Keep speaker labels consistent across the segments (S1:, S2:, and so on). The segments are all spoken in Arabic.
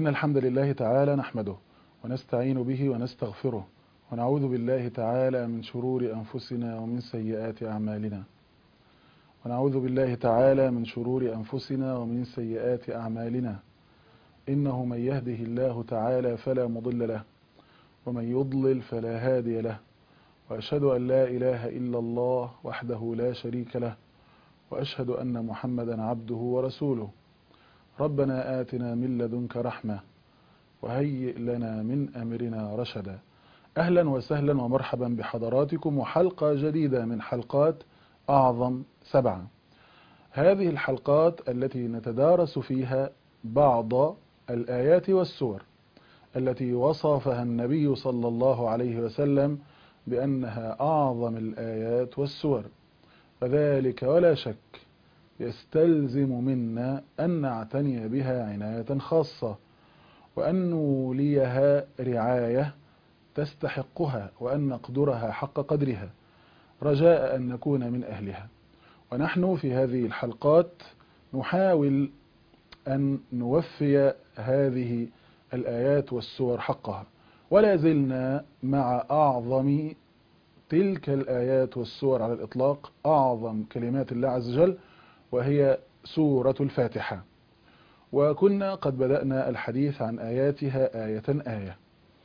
S1: إن الحمد لله تعالى نحمده ونستعين به ونستغفره ونعوذ بالله تعالى من شرور أنفسنا ومن سيئات أعمالنا ونعوذ بالله تعالى من شرور أنفسنا ومن سيئات أعمالنا إنه من يهده الله تعالى فلا مضل له ومن يضلل فلا هادي له وأشهد أن لا إله إلا الله وحده لا شريك له وأشهد أن محمدا عبده ورسوله. ربنا آتنا من لدنك رحمة وهيئ لنا من أمرنا رشدا. أهلا وسهلا ومرحبا بحضراتكم وحلقة جديدة من حلقات أعظم سبعة. هذه الحلقات التي نتدارس فيها بعض الآيات والسور التي وصفها النبي صلى الله عليه وسلم بأنها أعظم الآيات والسور، فذلك ولا شك يستلزم منا أن نعتني بها عناية خاصة وأن نوليها رعاية تستحقها وأن نقدرها حق قدرها رجاء أن نكون من أهلها. ونحن في هذه الحلقات نحاول أن نوفي هذه الآيات والسور حقها، ولا زلنا مع أعظم تلك الآيات والسور على الإطلاق، أعظم كلمات الله عز وجل، وهي سورة الفاتحة. وكنا قد بدأنا الحديث عن آياتها آية آية،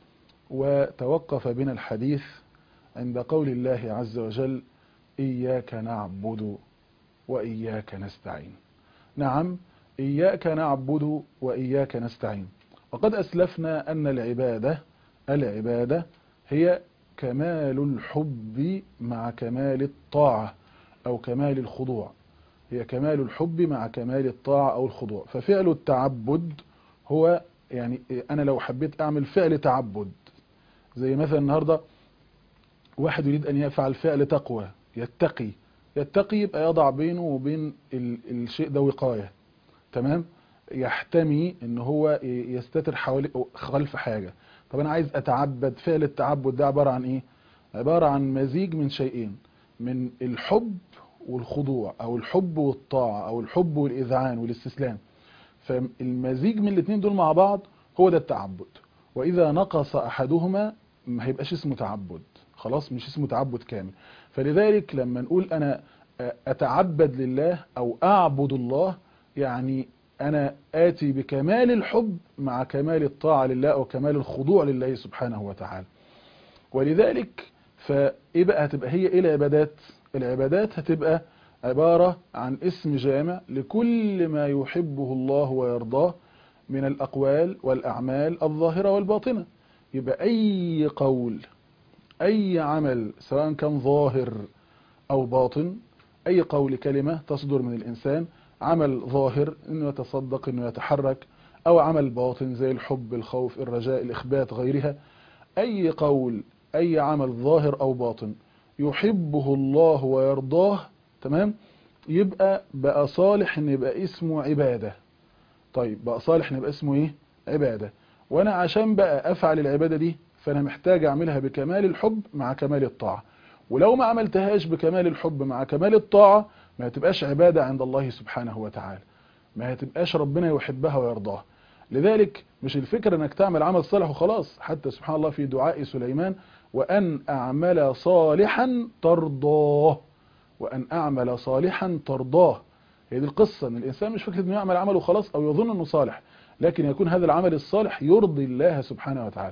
S1: وتوقف بنا الحديث عند قول الله عز وجل: إياك نعبد وإياك نستعين. نعم، إياك نعبد وإياك نستعين. وقد أسلفنا أن العبادة هي كمال الحب مع كمال الطاعة أو كمال الخضوع، هي كمال الحب مع كمال الطاعة أو الخضوع. ففعل التعبد هو يعني أنا لو حبيت أعمل فعل تعبد، زي مثلا النهاردة واحد يريد أن يفعل فعل تقوى، يتقي يبقى يضع بينه وبين الشيء ده وقاية، تمام، يحتمي ان هو يستتر خلف حاجة. طب انا عايز اتعبد، فعل التعبد ده عبارة عن ايه؟ عبارة عن مزيج من شيئين، من الحب والخضوع او الحب والطاعة او الحب والاذعان والاستسلام. فالمزيج من الاثنين دول مع بعض هو ده التعبد. واذا نقص احدهما ما هيبقاش اسمه تعبد، خلاص مش اسمه تعبد كامل. فلذلك لما نقول انا اتعبد لله او اعبد الله، يعني أنا آتي بكمال الحب مع كمال الطاعة لله أو كمال الخضوع لله سبحانه وتعالى. ولذلك فإيه بقى هتبقى هي إيه العبادات؟ العبادات هتبقى عبارة عن اسم جامع لكل ما يحبه الله ويرضاه من الأقوال والأعمال الظاهرة والباطنة. يبقى أي قول، أي عمل سواء كان ظاهر أو باطن، أي قول كلمة تصدر من الإنسان، عمل ظاهر انه يتصدق، انه يتحرك، او عمل باطن زي الحب، الخوف، الرجاء، الاخبات، غيرها. اي قول، اي عمل ظاهر او باطن يحبه الله ويرضاه، تمام، يبقى بقى صالح ان يبقى اسمه عبادة. طيب بقى صالح ان يبقى اسمه ايه؟ عبادة. وانا عشان بقى افعل العبادة دي فانا محتاج اعملها بكمال الحب مع كمال الطاعة. ولو ما عملتهاش بكمال الحب مع كمال الطاعة ما هتبقاش عبادة عند الله سبحانه وتعالى، ما هتبقاش ربنا يحبها ويرضاها. لذلك مش الفكرة انك تعمل عمل صالح وخلاص. حتى سبحان الله في دعاء سليمان: وأن أعمل صالحا ترضاه، وأن أعمل صالحا ترضاه. هي دي القصة، ان الإنسان مش فكرة انه يعمل عمل وخلاص أو يظن انه صالح، لكن يكون هذا العمل الصالح يرضي الله سبحانه وتعالى.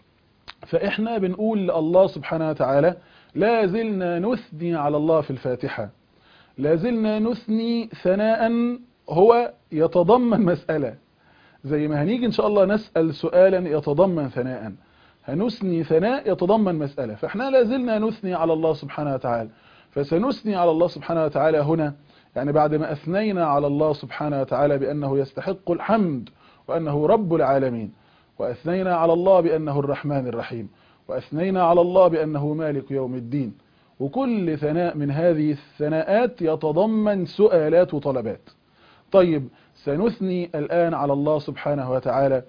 S1: فإحنا بنقول لله سبحانه وتعالى لا زلنا نثني على الله في الفاتحة، لا زلنا نثني ثناء هو يتضمن مسألة، زي ما هنيجي إن شاء الله نسأل سؤالا يتضمن ثناء، هنثني ثناء يتضمن مسألة. فإحنا لا زلنا نثني على الله سبحانه وتعالى، فسنثني على الله سبحانه وتعالى هنا، يعني بعد ما أثنينا على الله سبحانه وتعالى بأنه يستحق الحمد وأنه رب العالمين، وأثنينا على الله بأنه الرحمن الرحيم، وأثنينا على الله بأنه مالك يوم الدين، وكل ثناء من هذه الثناءات يتضمن سؤالات وطلبات. طيب سنثني الآن على الله سبحانه وتعالى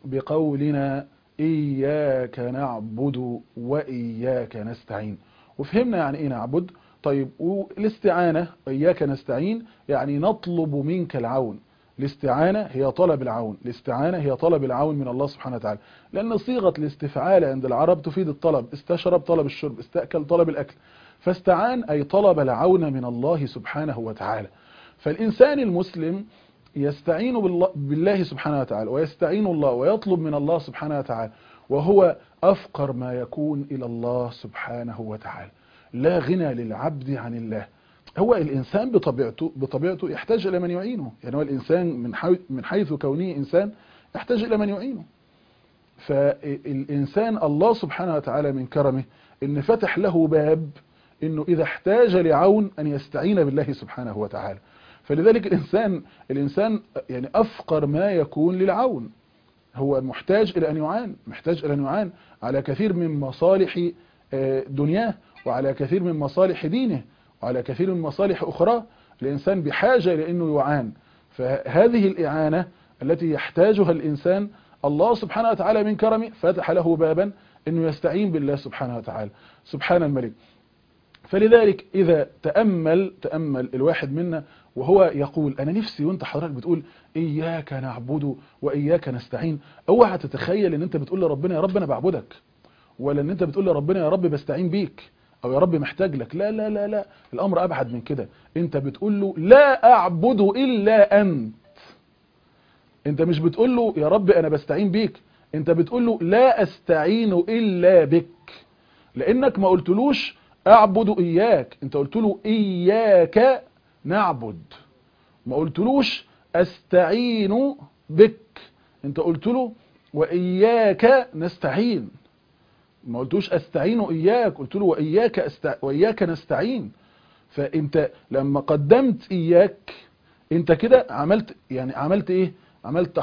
S1: بقولنا إياك نعبد وإياك نستعين. وفهمنا يعني إيه نعبد. طيب والاستعانة إياك نستعين يعني نطلب منك العون، الاستعانة هي طلب العون، الاستعانة هي طلب العون من الله سبحانه وتعالى، لأن صيغة الاستفعال عند العرب تفيد الطلب، استشرب طلب الشرب، استأكل طلب الأكل، فاستعان أي طلب العون من الله سبحانه وتعالى. فالإنسان المسلم يستعين بالله سبحانه وتعالى، ويستعين الله ويطلب من الله سبحانه وتعالى، وهو أفقر ما يكون إلى الله سبحانه وتعالى. لا غنى للعبد عن الله. هو الإنسان بطبيعته يحتاج إلى من يعينه، يعني هو الإنسان من حيث كونه إنسان يحتاج إلى من يعينه. فالإنسان الله سبحانه وتعالى من كرمه إن فتح له باب إنه إذا احتاج لعون أن يستعين بالله سبحانه وتعالى. فلذلك الإنسان يعني أفقر ما يكون للعون، هو محتاج إلى أن يعان، محتاج إلى أن يعان على كثير من مصالح دنياه، وعلى كثير من مصالح دينه، وعلى كثير من مصالح أخرى. الإنسان بحاجة إلى أنه يعان. فهذه الإعانة التي يحتاجها الإنسان الله سبحانه وتعالى من كرمه فتح له بابا أنه يستعين بالله سبحانه وتعالى، سبحان الملك. فلذلك إذا تأمل الواحد منا وهو يقول أنا نفسي، وانت حضرتك بتقول إياك نعبد وإياك نستعين، اوعى تتخيل ان انت بتقول لربنا يا رب أنا بعبدك، ولا ان انت بتقول لربنا يا رب بستعين بيك، او يا رب محتاج لك. لا لا لا لا، الأمر أبعد من كده. انت بتقول له لا أعبد إلا أنت. انت مش بتقول له يا رب أنا بستعين بيك، انت بتقول له لا أستعين إلا بك، لأنك ما قلتلوش أعبد إياك، انت قلت له إياك نعبد، ما قلتلوش أستعين بك، انت قلت له وإياك نستعين، ما قلتوش أستعين إياك، قلت له وإياك نستعين. فانت لما قدمت إياك انت كده عملت ايه؟ عملت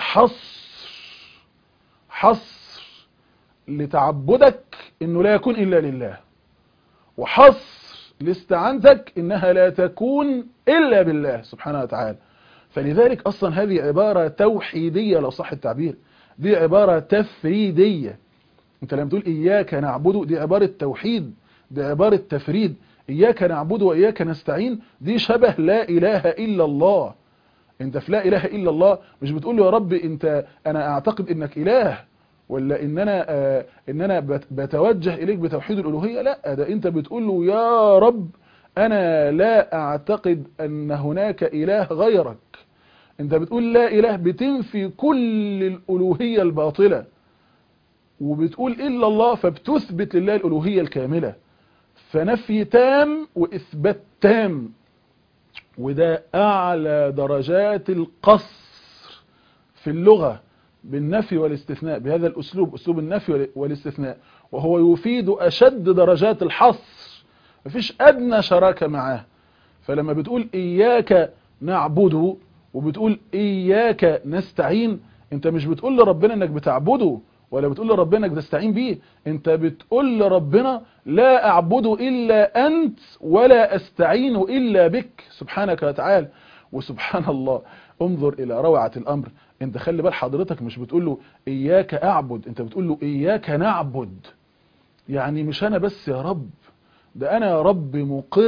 S1: حصر لتعبدك انه لا يكون الا لله، وحصر لاستعانتك انها لا تكون الا بالله سبحانه وتعالى. فلذلك اصلا هذه عبارة توحيدية لو صح التعبير، دي عبارة تفريدية. انت لما تقول اياك نعبد دي عبارة توحيد، دي عبارة تفريد. اياك نعبد واياك نستعين دي شبه لا اله الا الله. انت في لا اله الا الله مش بتقول له يا رب انا اعتقد انك اله، ولا ان انا بتوجه اليك بتوحيد الالوهيه. لا، ده انت بتقول له يا رب انا لا اعتقد ان هناك اله غيرك. انت بتقول لا اله، بتنفي كل الالوهيه الباطله، وبتقول الا الله، فبتثبت لله الالوهيه الكامله. فنفي تام واثبات تام، وده اعلى درجات القصر في اللغة بالنفي والاستثناء، بهذا الاسلوب، اسلوب النفي والاستثناء، وهو يفيد اشد درجات الحصر، مفيش ادنى شراكة معاه. فلما بتقول اياك نعبد وبتقول اياك نستعين، انت مش بتقول لربنا انك بتعبده، ولا بتقول لربنا انك تستعين بيه، انت بتقول لربنا لا اعبد الا انت ولا استعين الا بك سبحانك وتعالى. وسبحان الله، انظر الى روعة الامر. انت خلي بال حضرتك، مش بتقول له اياك اعبد، انت بتقول له اياك نعبد. يعني مش انا بس يا رب، ده انا يا رب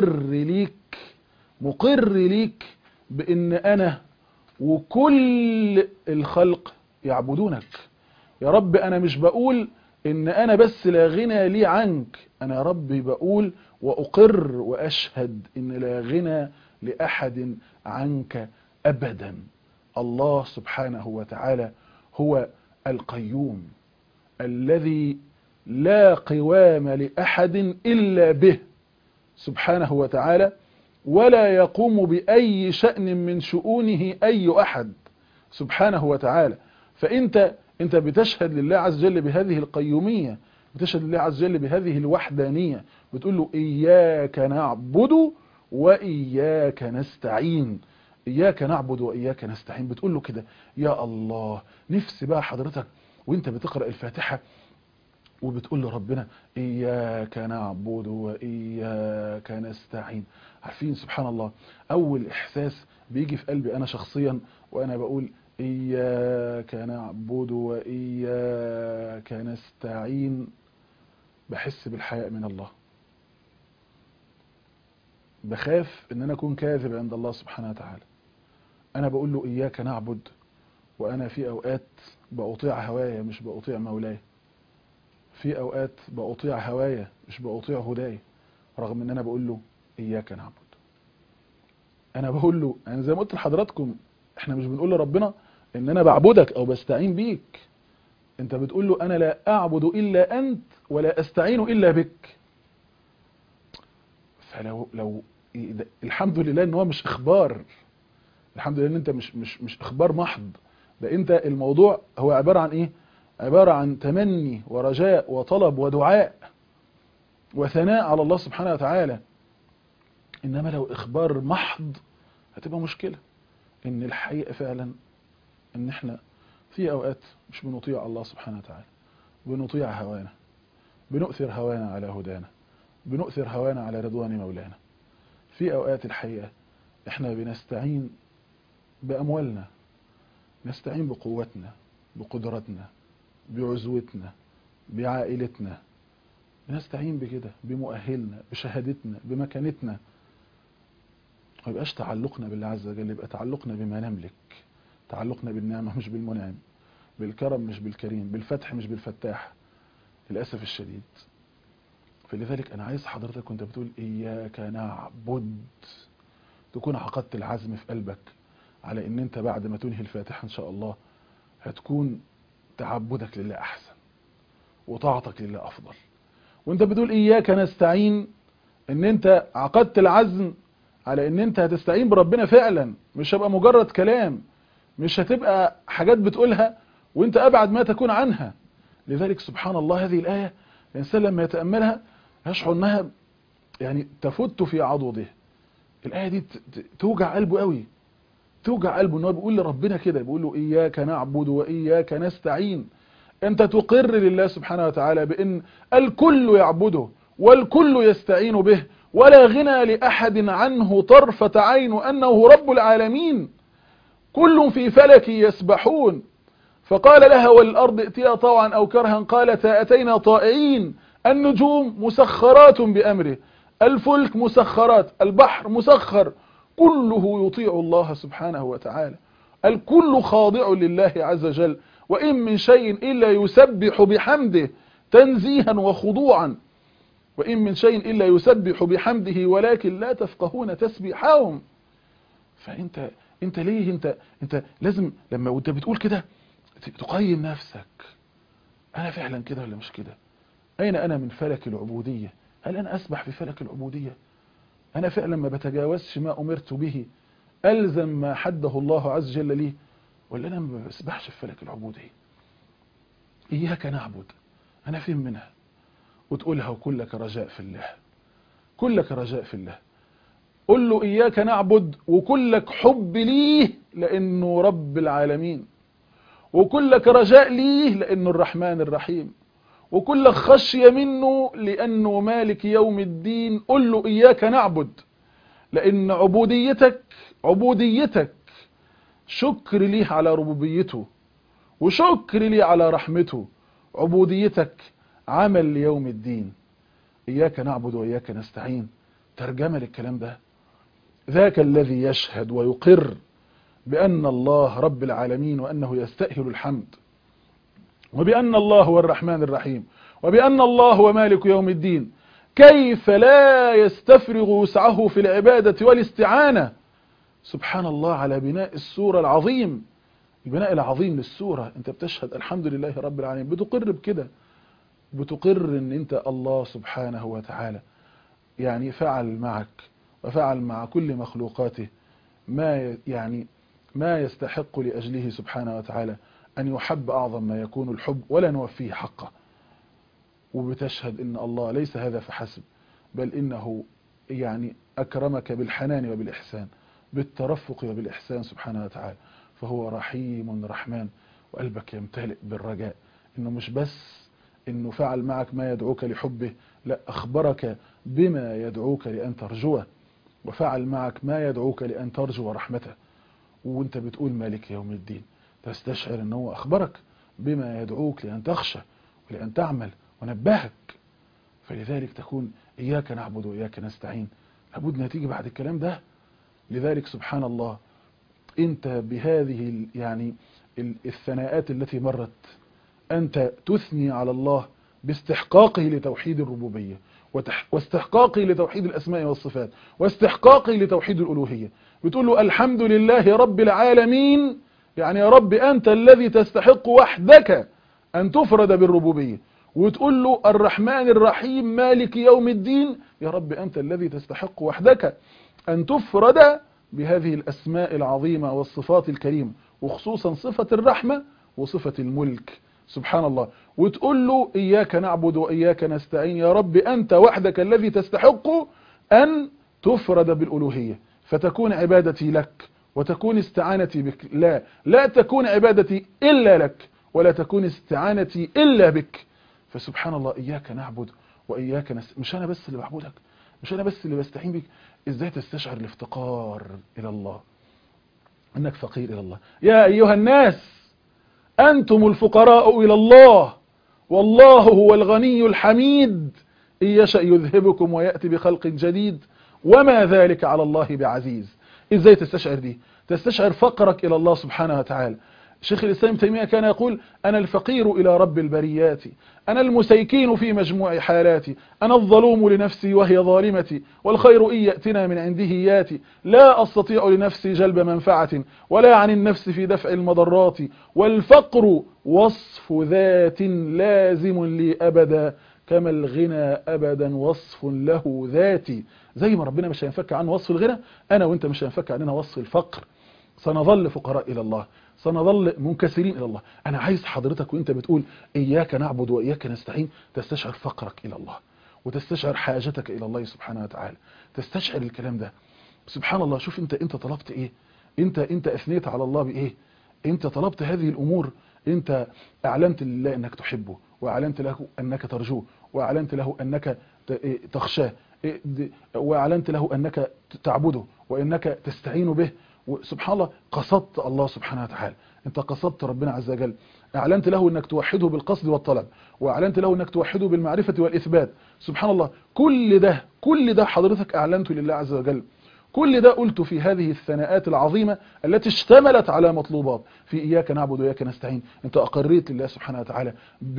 S1: مقر ليك بان انا وكل الخلق يعبدونك. يا رب انا مش بقول ان انا بس لا غنى لي عنك، انا يا رب بقول واقر واشهد ان لا غنى لاحد عنك ابدا. الله سبحانه وتعالى هو القيوم الذي لا قوام لأحد إلا به سبحانه وتعالى، ولا يقوم بأي شأن من شؤونه أي أحد سبحانه وتعالى. فأنت بتشهد لله عز وجل بهذه القيومية، بتشهد لله عز وجل بهذه الوحدانية، بتقول له إياك نعبد وإياك نستعين، إياك نعبد وإياك نستعين. بتقول له كده يا الله. نفسي بقى حضرتك وانت بتقرأ الفاتحة وبتقول لربنا إياك نعبد وإياك نستعين، عارفين سبحان الله أول إحساس بيجي في قلبي أنا شخصيا وأنا بقول إياك نعبد وإياك نستعين، بحس بالحياء من الله، بخاف إن أنا أكون كاذب عند الله سبحانه وتعالى، أنا بقول له إياك نعبد وأنا في أوقات بأطيع هوايا مش بأطيع مولاي، في أوقات بأطيع هوايا مش بأطيع هداي، رغم إن أنا بقول له إياك نعبد. أنا بقول له، يعني زي ما قلت لحضراتكم، إحنا مش بنقول لربنا إن أنا بعبدك أو بستعين بيك، أنت بتقول له أنا لا أعبد إلا أنت ولا أستعين إلا بك. فلو الحمد لله إن هو مش إخبار، الحمد لله إن أنت مش إخبار محض، ده أنت الموضوع هو عبارة عن إيه؟ عبارة عن تمني ورجاء وطلب ودعاء وثناء على الله سبحانه وتعالى. إنما لو إخبار محض هتبقى مشكلة. إن الحقيقة فعلا إن إحنا في أوقات مش بنطيع الله سبحانه وتعالى، بنطيع هوانا، بنؤثر هوانا على هدانا، بنؤثر هوانا على رضوان مولانا. في أوقات الحقيقة إحنا بنستعين بأموالنا، نستعين بقوتنا، بقدرتنا، بعزوتنا، بعائلتنا، بنستعين بكده، بمؤهلنا، بشهادتنا، بمكانتنا. ما يبقاش تعلقنا بالله عز وجل، يبقى تعلقنا بما نملك، تعلقنا بالنعمة مش بالمنعم، بالكرم مش بالكريم، بالفتح مش بالفتاح، للأسف الشديد. فلذلك أنا عايز حضرتك وانت بتقول إياك نعبد تكون عقدت العزم في قلبك على ان انت بعد ما تنهي الفاتحة ان شاء الله هتكون تعبدك لله أحسن وطاعتك لله أفضل. وانت بتقول إياك نستعين، ان انت عقدت العزم على ان انت هتستعين بربنا فعلا، مش هيبقى مجرد كلام، مش هتبقى حاجات بتقولها وانت ابعد ما تكون عنها. لذلك سبحان الله هذه الآية الإنسان لما يتأملها يشعر انها يعني تفت في عضده. الآية دي توجع قلبه قوي، توجع قلبه، انه بيقول لربنا كده، بيقول له إياك نعبد وإياك نستعين. انت تقر لله سبحانه وتعالى بأن الكل يعبده والكل يستعين به، ولا غنى لأحد عنه طرفة عين، أنه رب العالمين، كل في فلك يسبحون. فقال لها والأرض ائتيا طوعا أو كرها قالتا أتينا طائعين. النجوم مسخرات بأمره، الفلك مسخرات، البحر مسخر، كله يطيع الله سبحانه وتعالى، الكل خاضع لله عز وجل. وإن من شيء إلا يسبح بحمده تنزيها وخضوعا، وإن من شيء إلا يسبح بحمده ولكن لا تفقهون تسبيحهم. فأنت ليه انت لازم لما وانت بتقول كده تقيم نفسك، أنا فعلا كده ولا مش كده؟ أين أنا من فلك العبودية؟ هل أنا أسبح في فلك العبودية؟ أنا فعلا ما بتجاوزش ما أمرت به، ألزم ما حده الله عز وجل لي، ولا أنا ما بسبحش في فلك العبودية؟ إياك نعبد، أنا فين منها؟ وتقولها وكلك رجاء في الله، كلك رجاء في الله. قل له إياك نعبد وكلك حب ليه لأنه رب العالمين، وكلك رجاء ليه لأنه الرحمن الرحيم، وكلك خشية منه لأنه مالك يوم الدين. قل له إياك نعبد لأن عبوديتك شكر ليه على ربوبيته، وشكر ليه على رحمته. عبوديتك عمل ليوم الدين. إياك نعبد وإياك نستعين ترجمة للكلام ده، ذاك الذي يشهد ويقر بأن الله رب العالمين وأنه يستأهل الحمد، وبأن الله هو الرحمن الرحيم، وبأن الله هو مالك يوم الدين، كيف لا يستفرغ وسعه في العبادة والاستعانة؟ سبحان الله على بناء السورة العظيم، البناء العظيم للسورة. انت بتشهد الحمد لله رب العالمين، بتقر بكده، بتقر ان انت الله سبحانه وتعالى يعني فعل معك وفعل مع كل مخلوقاته ما يستحق لأجله سبحانه وتعالى أن يحب أعظم ما يكون الحب ولا نوفيه حقه. وبتشهد إن الله ليس هذا فحسب، بل إنه يعني أكرمك بالحنان وبالإحسان، بالترفق وبالإحسان سبحانه وتعالى. فهو رحيم رحمن، وقلبك يمتلئ بالرجاء إنه مش بس إنه فعل معك ما يدعوك لحبه، لا، أخبرك بما يدعوك لأن ترجوه، وفعل معك ما يدعوك لأن ترجو رحمته. وانت بتقول مالك يوم الدين تستشعر أنه أخبرك بما يدعوك لأن تخشى ولأن تعمل ونبهك. فلذلك تكون إياك نعبد وإياك نستعين، لابد نتيجي بعد الكلام ده. لذلك سبحان الله انت بهذه يعني الثناءات التي مرت انت تثني على الله باستحقاقه لتوحيد الربوبية واستحقاقه لتوحيد الأسماء والصفات واستحقاقه لتوحيد الألوهية. بتقول له الحمد لله رب العالمين، يعني يا رب أنت الذي تستحق وحدك أن تفرد بالربوبية. وتقول له الرحمن الرحيم مالك يوم الدين، يا رب أنت الذي تستحق وحدك أن تفرد بهذه الأسماء العظيمة والصفات الكريمة، وخصوصا صفة الرحمة وصفة الملك سبحان الله. وتقول له إياك نعبد وإياك نستعين، يا رب أنت وحدك الذي تستحق أن تفرد بالألوهية، فتكون عبادتي لك وتكون استعانتي بك. لا تكون عبادتي إلا لك ولا تكون استعانتي إلا بك. فسبحان الله إياك نعبد وإياك نستعين، مش أنا بس اللي بعبدك، مش أنا بس اللي بستعين بك. إزاي تستشعر الافتقار إلى الله، أنك فقير إلى الله. يا أيها الناس أنتم الفقراء إلى الله والله هو الغني الحميد، إن يشأ يذهبكم ويأتي بخلق جديد وما ذلك على الله بعزيز. إزاي تستشعر دي؟ تستشعر فقرك إلى الله سبحانه وتعالى. شيخ الإسلام تيمية كان يقول أنا الفقير إلى رب البريات، أنا المسيكين في مجموع حالاتي، أنا الظلوم لنفسي وهي ظالمتي، والخير إن يأتنا من عنده ياتي، لا أستطيع لنفسي جلب منفعة ولا عن النفس في دفع المضرات، والفقر وصف ذات لازم لي أبدا كما الغنى أبدا وصف له ذاتي. زي ما ربنا مش هينفك عنه وصف الغنى، أنا وإنت مش هينفك عننا وصف الفقر. سنظل فقراء إلى الله، سنظل منكسرين إلى الله. أنا عايز حضرتك وإنت بتقول إياك نعبد وإياك نستعين تستشعر فقرك إلى الله، وتستشعر حاجتك إلى الله سبحانه وتعالى، تستشعر الكلام ده. سبحان الله. شوف انت طلبت ايه، انت اثنيت على الله بايه، انت طلبت هذه الامور، انت اعلنت لله انك تحبه، واعلنت له انك ترجوه، واعلنت له انك تخشاه، واعلنت له انك تعبده وانك تستعين به. سبحان الله. قصدت الله سبحانه وتعالى، انت قصدت ربنا عز وجل، اعلنت له انك توحده بالقصد والطلب، واعلنت له انك توحده بالمعرفة والاثبات. سبحان الله. كل ده حضرتك اعلنته لله عز وجل، كل ده قلت في هذه الثناءات العظيمة التي اشتملت على مطلوبات في إياك نعبد وإياك نستعين. انت أقريت لله سبحانه وتعالى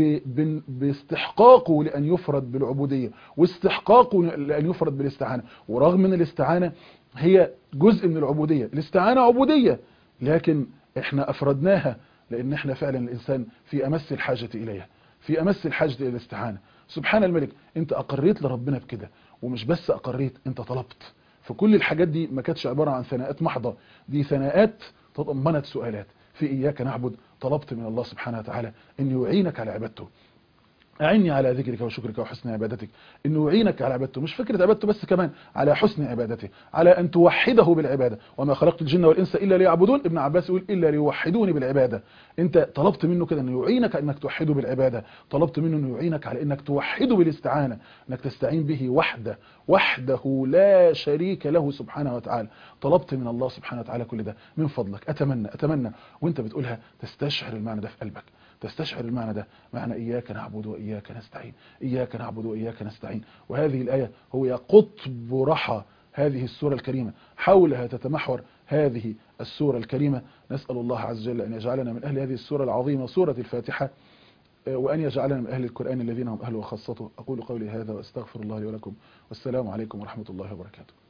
S1: باستحقاقه لأن يفرد بالعبودية، واستحقاقه لأن يفرد بالاستعانة. ورغم من الاستعانة هي جزء من العبودية، الاستعانة عبودية، لكن احنا أفردناها لأن احنا فعلا الإنسان في أمس الحاجة إليها، في أمس الحاجة إلى الاستعانة. سبحان الملك. انت أقريت لربنا بكده، ومش بس أقريت، انت طلبت. فكل الحاجات دي ما كانتش عبارة عن ثناءات محضة، دي ثناءات تضمنت سؤالات. في إياك نعبد طلبت من الله سبحانه وتعالى أن يعينك على عبادته، أعني على ذكرك وشكرك وحسن عبادتك، إنه يعينك على عبادته، مش فكرة عبادته بس، كمان على حسن عبادته، على أن توحده بالعبادة. وما خلقت الجن والإنس إلا ليعبدون، ابن عباس يقول إلا ليوحدوني بالعبادة. أنت طلبت منه كده أنه يعينك على أنك توحده بالعبادة، طلبت منه أنه يعينك على أنك توحده بالاستعانة، أنك تستعين به وحده لا شريك له سبحانه وتعالى. طلبت من الله سبحانه وتعالى كل ده. من فضلك أتمنى وأنت بتقولها تستشعر المعنى ده في قلبك، تستشعر المعنى ده، معنى إياك نعبد وإياك نستعين، إياك نعبد وإياك نستعين. وهذه الآية هو قطب رحى هذه السورة الكريمة، حولها تتمحور هذه السورة الكريمة. نسأل الله عز وجل أن يجعلنا من أهل هذه السورة العظيمة سورة الفاتحة، وأن يجعلنا من أهل القرآن الذين هم أهل وخاصته. أقول قولي هذا وأستغفر الله لي ولكم، والسلام عليكم ورحمة الله وبركاته.